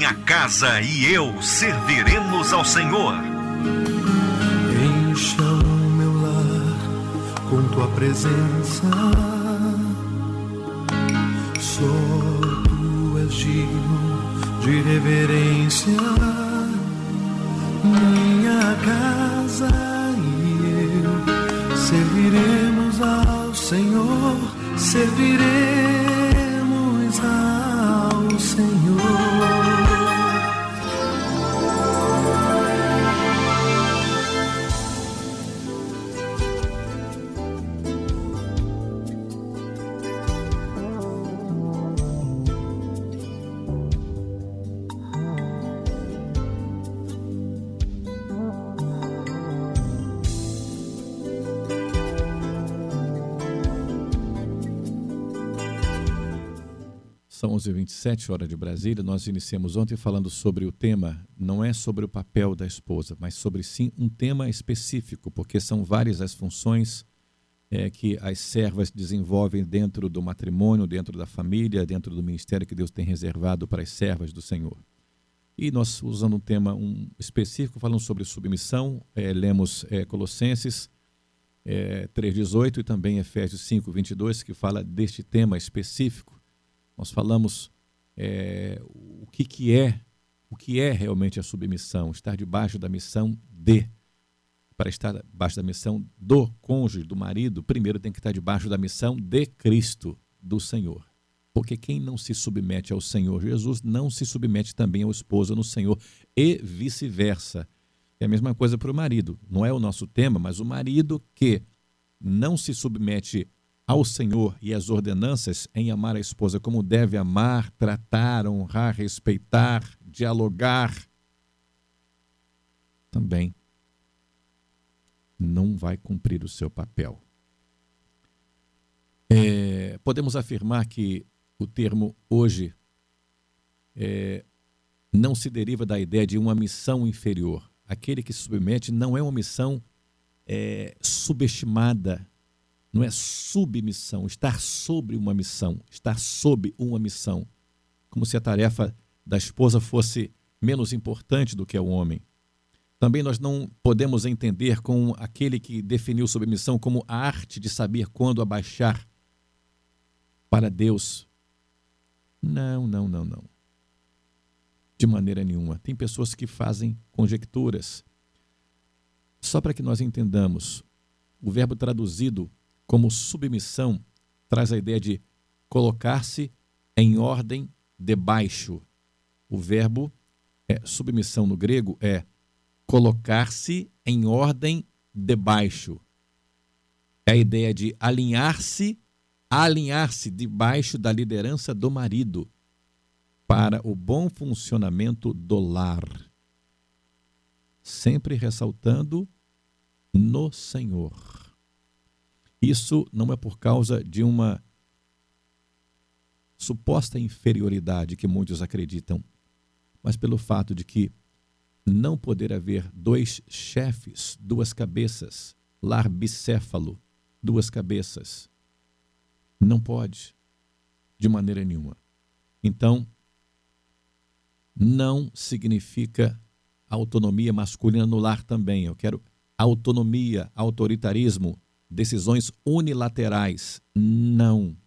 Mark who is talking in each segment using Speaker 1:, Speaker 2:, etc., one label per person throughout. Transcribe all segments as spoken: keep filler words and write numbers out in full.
Speaker 1: Minha casa e eu serviremos ao Senhor.
Speaker 2: Encha o meu lar com tua presença. Só tu és digno de reverência. Minha casa e eu serviremos ao Senhor, serviremos ao Senhor.
Speaker 3: São onze e vinte e sete, hora de Brasília. Nós iniciamos ontem falando sobre o tema, não é sobre o papel da esposa, mas sobre sim um tema específico, porque são várias as funções é, que as servas desenvolvem dentro do matrimônio, dentro da família, dentro do ministério que Deus tem reservado para as servas do Senhor. E nós, usando um tema um específico, falando sobre submissão, é, lemos é, Colossenses é, três, dezoito e também Efésios cinco, vinte e dois, que fala deste tema específico. Nós falamos é, o que, que é, o que é realmente a submissão, estar debaixo da missão de. Para estar debaixo da missão do cônjuge, do marido, primeiro tem que estar debaixo da missão de Cristo, do Senhor. Porque quem não se submete ao Senhor Jesus, não se submete também ao esposo no Senhor, e vice-versa. É a mesma coisa para o marido. Não é o nosso tema, mas o marido que não se submete ao Senhor e às ordenanças em amar a esposa como deve amar, tratar, honrar, respeitar, dialogar, também não vai cumprir o seu papel. É, podemos afirmar que o termo hoje é, não se deriva da ideia de uma missão inferior. Aquele que se submete não é uma missão é, subestimada. Não é submissão, estar sobre uma missão, estar sob uma missão, como se a tarefa da esposa fosse menos importante do que a o homem. Também nós não podemos entender com aquele que definiu submissão como a arte de saber quando abaixar para Deus. Não, não, não, não. De maneira nenhuma. Tem pessoas que fazem conjecturas. Só para que nós entendamos, o verbo traduzido como submissão traz a ideia de colocar-se em ordem debaixo. O verbo é, submissão no grego é colocar-se em ordem debaixo. É a ideia de alinhar-se, alinhar-se debaixo da liderança do marido para o bom funcionamento do lar. Sempre ressaltando no Senhor. Isso não é por causa de uma suposta inferioridade que muitos acreditam, mas pelo fato de que não poder haver dois chefes, duas cabeças, lar bicéfalo, duas cabeças. Não pode, de maneira nenhuma. Então, não significa autonomia masculina no lar também. Eu quero autonomia, autoritarismo, decisões unilaterais. Não.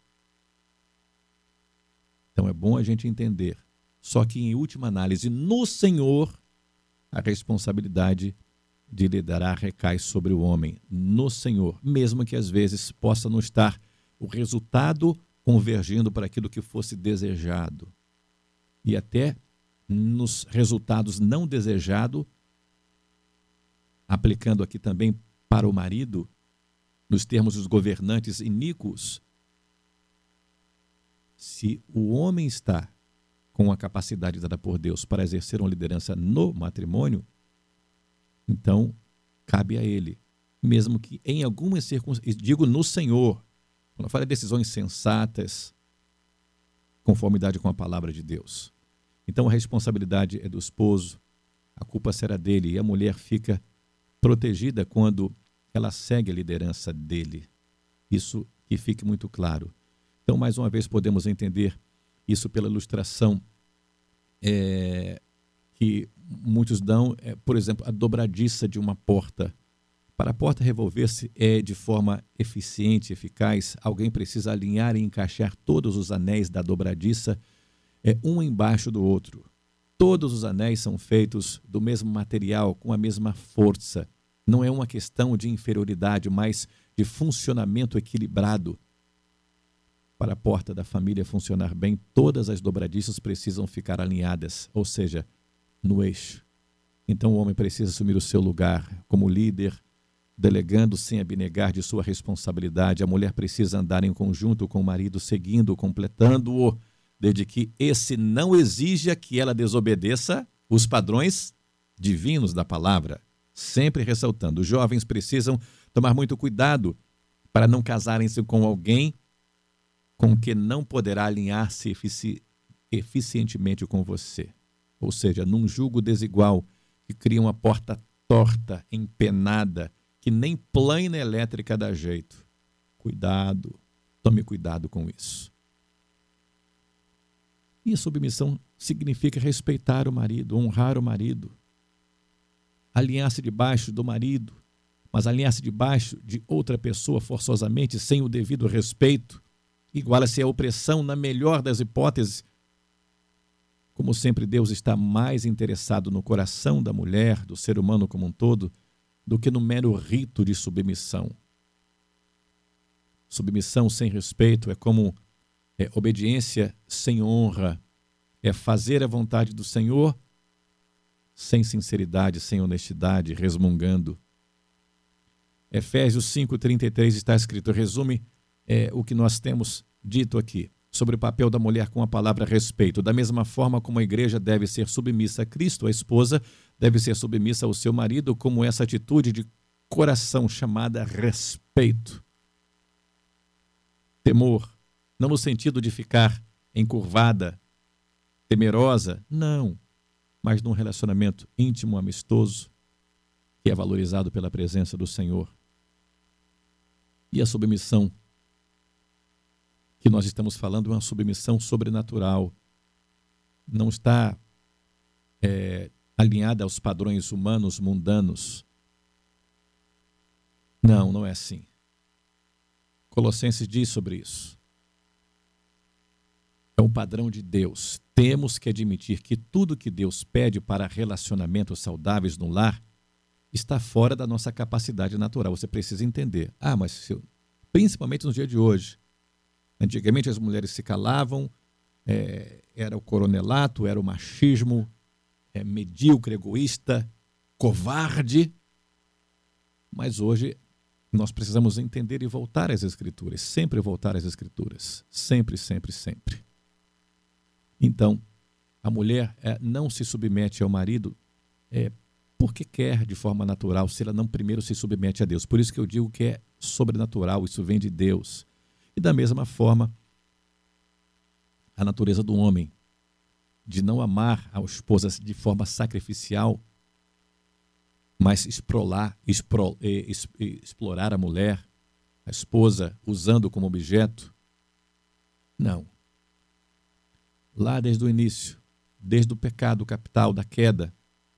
Speaker 3: Então é bom a gente entender. Só que, em última análise, no Senhor, a responsabilidade de liderar recai sobre o homem. No Senhor. Mesmo que às vezes possa não estar o resultado convergindo para aquilo que fosse desejado. E até nos resultados não desejados, aplicando aqui também para o marido, nos termos dos governantes iníquos, se o homem está com a capacidade dada por Deus para exercer uma liderança no matrimônio, então cabe a ele, mesmo que em algumas circunstâncias, digo no Senhor, quando eu falo de decisões sensatas, conformidade com a palavra de Deus. Então a responsabilidade é do esposo, a culpa será dele, e a mulher fica protegida quando ela segue a liderança dele. Isso que fique muito claro. Então, mais uma vez, podemos entender isso pela ilustração é, que muitos dão, é, por exemplo, a dobradiça de uma porta. Para a porta revolver-se é de forma eficiente, eficaz, alguém precisa alinhar e encaixar todos os anéis da dobradiça, é, um embaixo do outro. Todos os anéis são feitos do mesmo material, com a mesma força. Não é uma questão de inferioridade, mas de funcionamento equilibrado. Para a porta da família funcionar bem, todas as dobradiças precisam ficar alinhadas, ou seja, no eixo. Então o homem precisa assumir o seu lugar como líder, delegando sem abnegar de sua responsabilidade. A mulher precisa andar em conjunto com o marido, seguindo, completando-o, desde que esse não exija que ela desobedeça os padrões divinos da palavra. Sempre ressaltando, os jovens precisam tomar muito cuidado para não casarem-se com alguém com que não poderá alinhar-se efici- eficientemente com você. Ou seja, num jugo desigual que cria uma porta torta, empenada, que nem plana elétrica dá jeito. Cuidado, tome cuidado com isso. E a submissão significa respeitar o marido, honrar o marido. Alinhar-se debaixo do marido, mas alinhar-se debaixo de outra pessoa forçosamente, sem o devido respeito, iguala-se a opressão na melhor das hipóteses. Como sempre, Deus está mais interessado no coração da mulher, do ser humano como um todo, do que no mero rito de submissão. Submissão sem respeito é como é, obediência sem honra, é fazer a vontade do Senhor sem sinceridade, sem honestidade, resmungando. Efésios cinco, trinta e três está escrito, resume é, o que nós temos dito aqui, sobre o papel da mulher com a palavra respeito. Da mesma forma como a igreja deve ser submissa a Cristo, a esposa deve ser submissa ao seu marido, como essa atitude de coração chamada respeito. Temor, não no sentido de ficar encurvada, temerosa, não, mas num relacionamento íntimo, amistoso, que é valorizado pela presença do Senhor. E a submissão que nós estamos falando é uma submissão sobrenatural. Não está é, alinhada aos padrões humanos, mundanos. Não, não é assim. Colossenses diz sobre isso. É um padrão de Deus. Temos que admitir que tudo que Deus pede para relacionamentos saudáveis no lar está fora da nossa capacidade natural. Você precisa entender. Ah, mas se eu, principalmente no dia de hoje, antigamente as mulheres se calavam, é, era o coronelato, era o machismo, é, medíocre, egoísta, covarde. Mas hoje nós precisamos entender e voltar às Escrituras, sempre voltar às Escrituras, sempre, sempre, sempre. Então, a mulher é, não se submete ao marido é, porque quer de forma natural, se ela não primeiro se submete a Deus. Por isso que eu digo que é sobrenatural, isso vem de Deus. E da mesma forma, a natureza do homem, de não amar a esposa de forma sacrificial, mas explorar, expro, explorar a mulher, a esposa, usando como objeto, não. Lá desde o início, desde o pecado capital, da queda,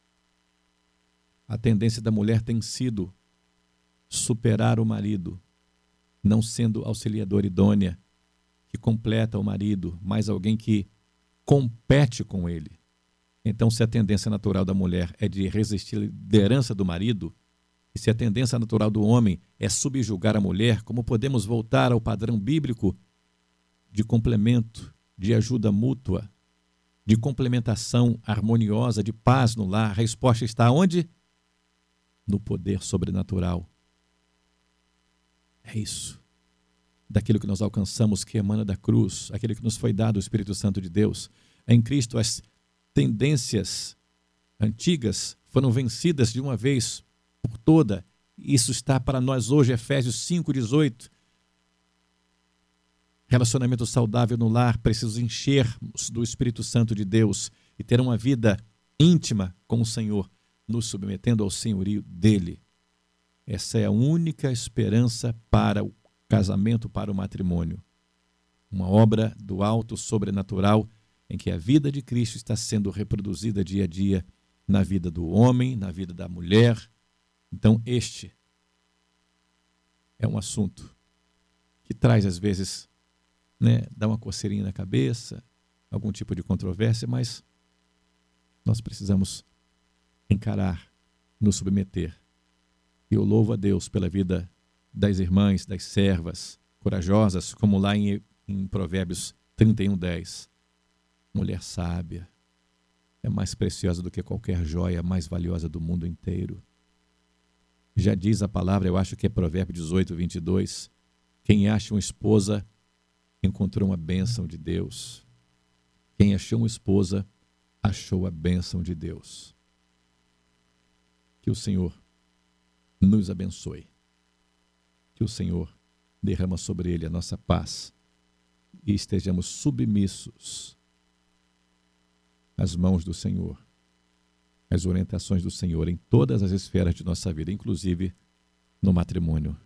Speaker 3: a tendência da mulher tem sido superar o marido, não sendo auxiliadora idônea, que completa o marido, mas alguém que compete com ele. Então, se a tendência natural da mulher é de resistir à liderança do marido, e se a tendência natural do homem é subjugar a mulher, como podemos voltar ao padrão bíblico de complemento, de ajuda mútua, de complementação harmoniosa, de paz no lar? A resposta está onde? No poder sobrenatural. É isso. Daquilo que nós alcançamos, que emana da cruz, aquilo que nos foi dado, o Espírito Santo de Deus. Em Cristo, as tendências antigas foram vencidas de uma vez por toda. Isso está para nós hoje, Efésios cinco, dezoito. Relacionamento saudável no lar, precisamos encher-nos do Espírito Santo de Deus e ter uma vida íntima com o Senhor, nos submetendo ao senhorio dele. Essa é a única esperança para o casamento, para o matrimônio. Uma obra do alto sobrenatural em que a vida de Cristo está sendo reproduzida dia a dia na vida do homem, na vida da mulher. Então, este é um assunto que traz, às vezes, né, dá uma coceirinha na cabeça, algum tipo de controvérsia, mas nós precisamos encarar, nos submeter. E eu louvo a Deus pela vida das irmãs, das servas corajosas, como lá em, em Provérbios trinta e um, dez. Mulher sábia é mais preciosa do que qualquer joia, mais valiosa do mundo inteiro. Já diz a palavra, eu acho que é Provérbios dezoito, vinte e dois, quem acha uma esposa encontrou uma bênção de Deus. Quem achou uma esposa achou a bênção de Deus. Que o Senhor nos abençoe. Que o Senhor derrama sobre ele a nossa paz e estejamos submissos às mãos do Senhor, às orientações do Senhor em todas as esferas de nossa vida, inclusive no matrimônio.